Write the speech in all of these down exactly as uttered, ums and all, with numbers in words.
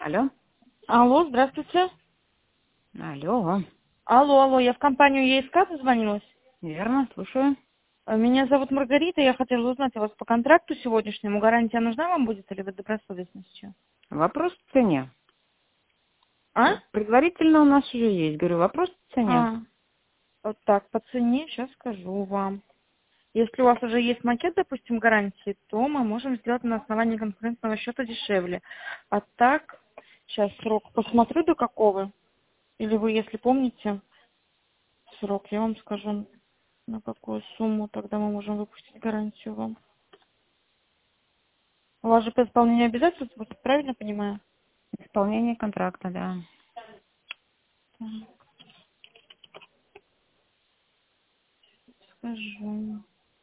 Алло. Алло, здравствуйте. Алло. Алло, алло, я в компанию ЕСК позвонилась. Верно, слушаю. Э, Меня зовут Маргарита, я хотела узнать у вас по контракту сегодняшнему. Гарантия нужна вам будет или вы добросовестны сейчас? Вопрос в цене. А? Предварительно у нас уже есть. Говорю, вопрос в цене. А, вот так, по цене сейчас скажу вам. Если у вас уже есть макет, допустим, гарантии, то мы можем сделать на основании конкурентного счета дешевле. А так, сейчас срок посмотрю до какого. Или вы, если помните, срок, я вам скажу, на какую сумму тогда мы можем выпустить гарантию вам. У вас же по исполнению обязательств будет, правильно понимаю? Исполнение контракта, да. Так, скажу.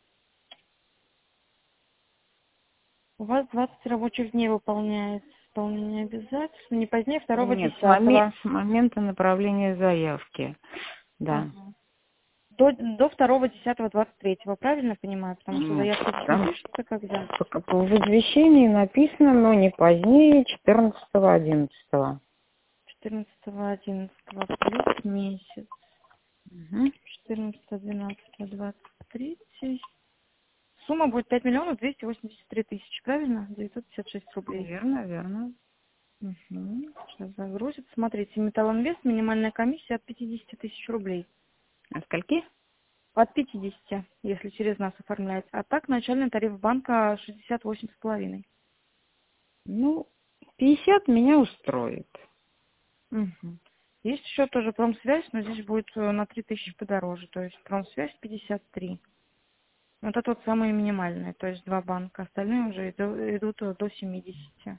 У вас двадцать рабочих дней выполняется исполнение обязательств, не позднее второго Нет, с, моме- десятого. с момента направления заявки. Да. Ага. До, до второго десятого двадцать третьего, правильно понимаю? Потому что Ну, заявка обычно там пишется когда? пока в извещении написано, но не позднее четырнадцатого одиннадцатого. четырнадцатого одиннадцатого плюс месяц. Угу. четырнадцатого двенадцатого двадцать третий. Сумма будет пять миллионов двести восемьдесят три тысячи, правильно? девятьсот пятьдесят шесть рублей. Верно, верно. Угу. Сейчас загрузит. Смотрите, Металлинвест, минимальная комиссия от пятидесяти тысяч рублей. А скольки? От пятидесяти, если через нас оформляется. А так начальный тариф банка шестьдесят восемь с половиной. Ну, пятьдесят меня устроит. Угу. Есть еще тоже промсвязь, но здесь будет э, на три тысячи подороже. То есть промсвязь пятьдесят три. Вот это вот самые минимальные, то есть два банка. Остальные уже иду- идут э, до семидесяти.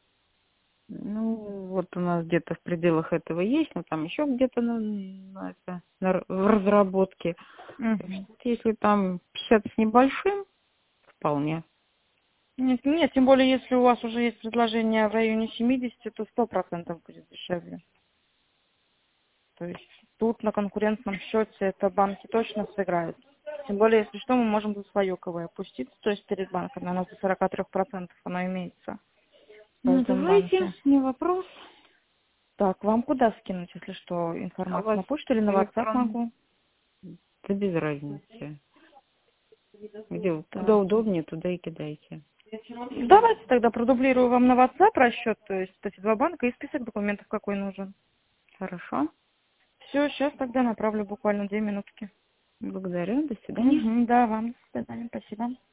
Ну, вот у нас где-то в пределах этого есть, но там еще где-то на, на это, на р- в разработке. Так Угу. что если там пятьдесят с небольшим, вполне. Нет, нет, тем более, если у вас уже есть предложение в районе семидесяти, то сто процентов будет дешевле. То есть тут на конкурентном счете это банки точно сыграют. Тем более, если что, мы можем за свое КВ опуститься, то есть перед банками. У нас до сорока трёх процентов оно имеется в Ну, каждом давайте, банке. не вопрос. Так, вам куда скинуть, если что, А у информацию? вас На почту или на WhatsApp электрон, могу? да без разницы. Где, вот куда Так. удобнее, туда и кидайте. Давайте тогда продублирую вам на WhatsApp расчет, то есть эти два банка и список документов, какой нужен. Хорошо. Все, сейчас тогда направлю буквально две минутки. Благодарю. До свидания. Угу, да, вам. До свидания, спасибо.